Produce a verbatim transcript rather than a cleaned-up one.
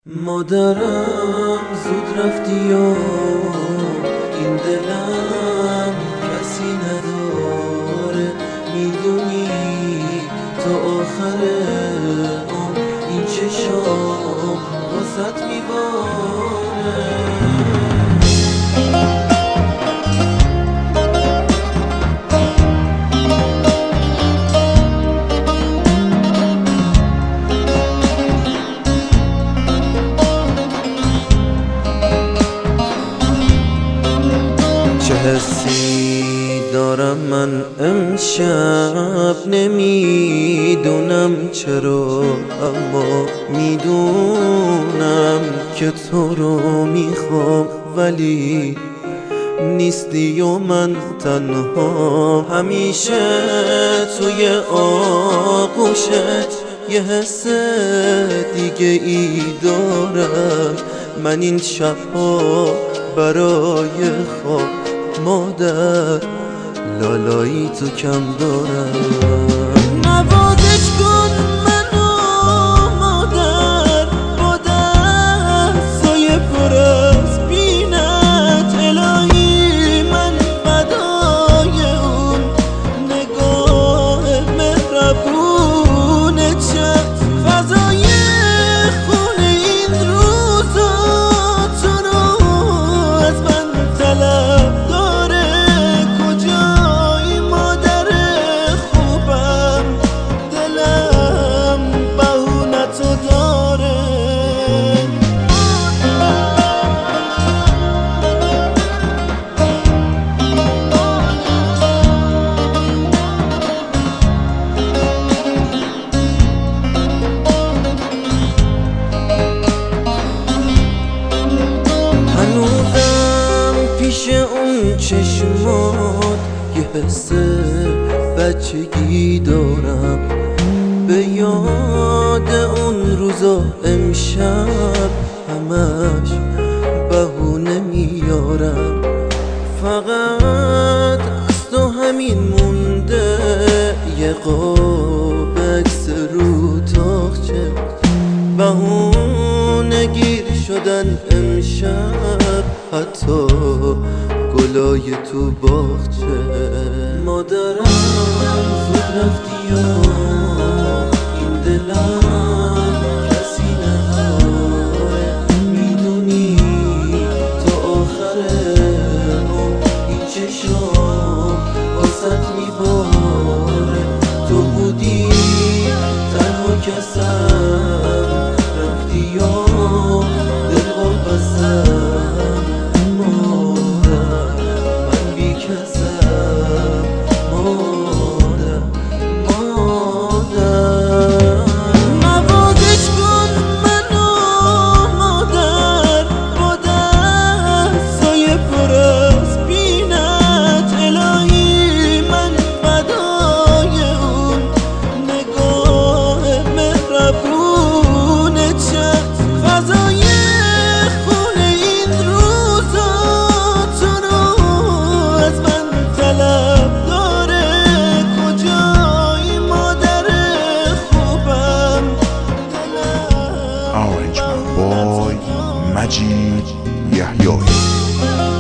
مادرم زود رفتی و این دلم کسی نداره، میدونی تا آخر اون این چشام واسط میباره. چه حسی دارم من امشب نمیدونم چرا، اما میدونم که تو رو میخوام، ولی نیستی و من تنها. همیشه توی آغوشت یه حس دیگه ای دارم. من این شبها برای خواب مادر لالایی تو کم دارم. نوازش کن منو مادر با دستای پر از بینت، الهی من فدای اون نگاه مهربونت شم. فضای خونه این روزا تو رو از من طلب داره. کجایی مادر خوبم، دلم بهونتو داره. هنوزم پیش اون چشمات یه حس بچگی دارم، به یاد اون روزا امشب همش بهونه میارم. فقط از تو همین مونده یه قاب عکس رو تاقچه، بهونه گیر شدن امشب حتی گلای تو باغچه. مادرم زود رفتی و این دلم کسی نداره، میدونی تا آخر اون این چشام واسط میباره. تو بودی تنها کسم، رفتی و دل واپسم. مادر من بی کسم، مادر مادر نوازش کن منو مادر با دستای پر از بینت، الهی من فدای اون نگاه مهربونت شم. فضای خونه این روزا تو رو از من طلب داره. کجایی مادر خوبم، دلم Orange Man Boy مجید یحیایی.